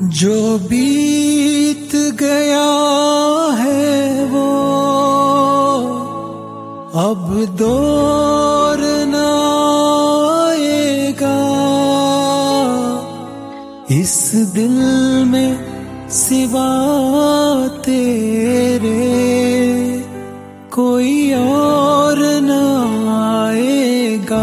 जो बीत गया है वो अब दौर न आएगा। इस दिल में सिवा तेरे कोई और न आएगा।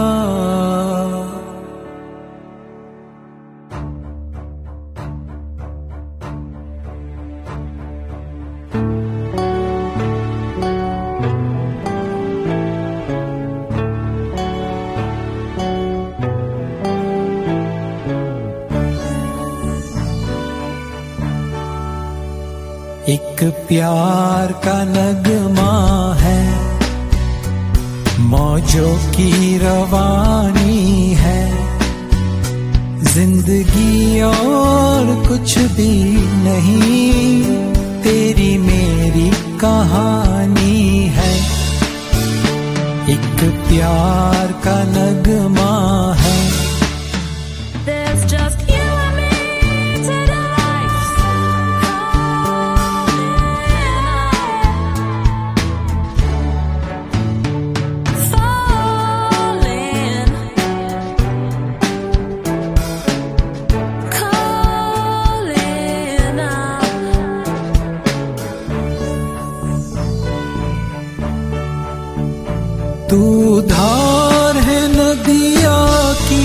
एक प्यार का नगमा है, मौजों की रवानी है, जिंदगी और कुछ भी नहीं, तेरी मेरी कहानी है। एक प्यार का नगमा है। There's just you and me tonight. Falling, calling out. तू धार है नदिया की,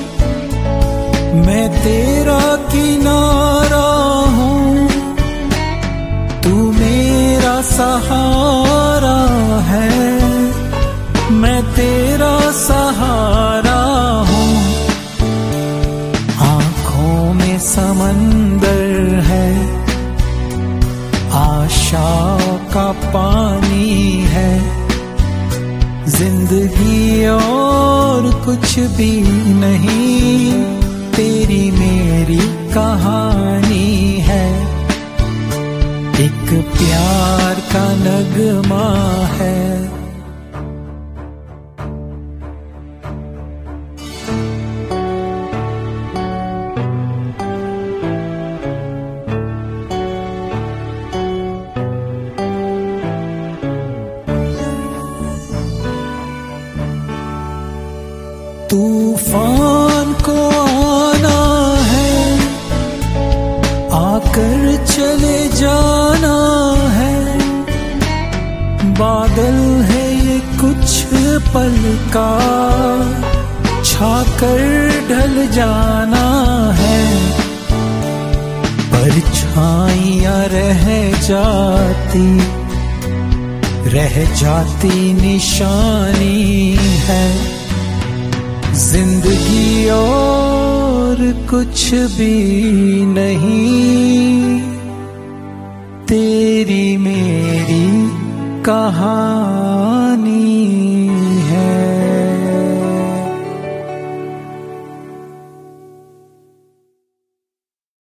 मैं तेरा किनारा हूँ, तू मेरा सहारा है, मैं तेरा सहारा हूँ। आँखों में समंदर है, आशाओं का पानी है, जिंदगी और कुछ भी नहीं, तेरी मेरी कहानी है। एक प्यार का नगमा है। तूफान को आना है, आकर चले जाना है, बादल है ये कुछ पल का, छाकर ढल जाना है, परछाइयां रह जाती निशानी है, जिंदगी और कुछ भी नहीं, तेरी मेरी कहानी।